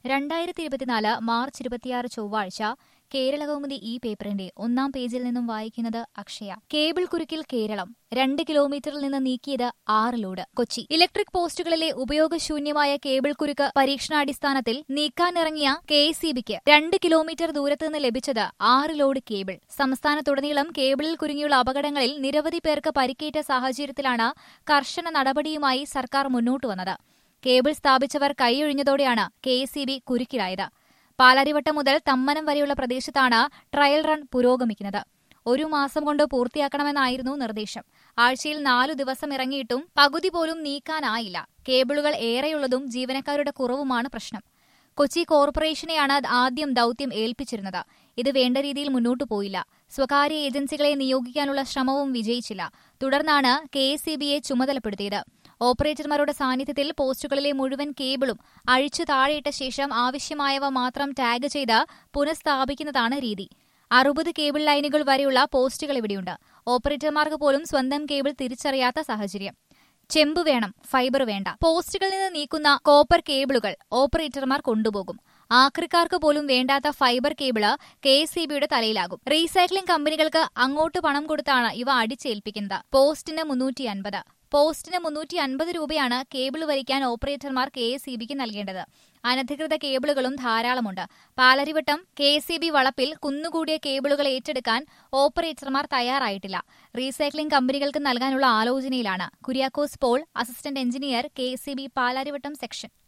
2024 March 26 ചൊവ്വാഴ്ച കേരളകൗമുദി ഈ പേപ്പറിന്റെ ഒന്നാം പേജിൽ നിന്നും വായിക്കുന്നത് അക്ഷയ. കേബിൾ കുരുക്കിൽ കേരളം 2 കിലോമീറ്ററിൽ നിന്ന് നീക്കിയത് 6 ലോഡ്. കൊച്ചി. ഇലക്ട്രിക് പോസ്റ്റുകളിലെ ഉപയോഗശൂന്യമായ കേബിൾ കുരുക്ക് പരീക്ഷണാടിസ്ഥാനത്തിൽ നീക്കാനിറങ്ങിയ കെഎസ്ഇബിക്ക് 2 കിലോമീറ്റർ ദൂരത്ത് നിന്ന് ലഭിച്ചത് 6 ലോഡ് കേബിൾ. സംസ്ഥാനത്തുടനീളം കേബിളിൽ കുരുങ്ങിയുള്ള അപകടങ്ങളിൽ നിരവധി പേർക്ക് പരിക്കേറ്റ സാഹചര്യത്തിലാണ് കർശന നടപടിയുമായി സർക്കാർ മുന്നോട്ടു വന്നത്. കേബിൾ സ്ഥാപിച്ചവർ കൈയൊഴിഞ്ഞതോടെയാണ് കെഎസ്ഇബി കുരുക്കിലായത്. പാലാരിവട്ടം മുതൽ തമ്മനം വരെയുള്ള പ്രദേശത്താണ് ട്രയൽ റൺ പുരോഗമിക്കുന്നത്. 1 മാസം കൊണ്ട് പൂർത്തിയാക്കണമെന്നായിരുന്നു നിർദ്ദേശം. ആഴ്ചയിൽ 4 ദിവസം ഇറങ്ങിയിട്ടും പകുതി പോലും നീക്കാനായില്ല. കേബിളുകൾ ഏറെയുള്ളതും ജീവനക്കാരുടെ കുറവുമാണ് പ്രശ്നം. കൊച്ചി കോർപ്പറേഷനെയാണ് ആദ്യം ദൌത്യം ഏൽപ്പിച്ചിരുന്നത്. ഇത് വേണ്ട രീതിയിൽ മുന്നോട്ടു പോയില്ല. സ്വകാര്യ ഏജൻസികളെ നിയോഗിക്കാനുള്ള ശ്രമവും വിജയിച്ചില്ല. തുടർന്നാണ് കെഎസ്ഇബിയെ ചുമതലപ്പെടുത്തിയത്. ഓപ്പറേറ്റർമാരുടെ സാന്നിധ്യത്തിൽ പോസ്റ്റുകളിലെ മുഴുവൻ കേബിളും അഴിച്ചു താഴെയിട്ട ശേഷം ആവശ്യമായവ മാത്രം ടാഗ് ചെയ്ത് പുനഃസ്ഥാപിക്കുന്നതാണ് രീതി. 60 കേബിൾ ലൈനുകൾ വരെയുള്ള പോസ്റ്റുകൾ ഇവിടെയുണ്ട്. ഓപ്പറേറ്റർമാർക്ക് പോലും സ്വന്തം കേബിൾ തിരിച്ചറിയാത്ത സാഹചര്യം. ചെമ്പ് വേണം, ഫൈബർ വേണ്ട. പോസ്റ്റുകളിൽ നിന്ന് നീക്കുന്ന കോപ്പർ കേബിളുകൾ ഓപ്പറേറ്റർമാർ കൊണ്ടുപോകും. ആക്രിക്കാർക്ക് പോലും വേണ്ടാത്ത ഫൈബർ കേബിള് കെഎസ്ഇബിയുടെ തലയിലാകും. റീസൈക്ലിംഗ് കമ്പനികൾക്ക് അങ്ങോട്ട് പണം കൊടുത്താണ് ഇവ അടിച്ചേൽപ്പിക്കുന്നത്. പോസ്റ്റിന് 350 രൂപയാണ് കേബിൾ വലിക്കാൻ ഓപ്പറേറ്റർമാർ കെഎസ്ഇബിക്ക് നൽകേണ്ടത്. അനധികൃത കേബിളുകളും ധാരാളമുണ്ട്. പാലാരിവട്ടം കെഎസ്ഇബി വളപ്പിൽ കുന്നുകൂടിയ കേബിളുകൾ ഏറ്റെടുക്കാൻ ഓപ്പറേറ്റർമാർ തയ്യാറായിട്ടില്ല. റീസൈക്ലിംഗ് കമ്പനികൾക്ക് നൽകാനുള്ള ആലോചനയിലാണ്. Kuriakose Paul, assistant engineer, KSEB Palarivattom section.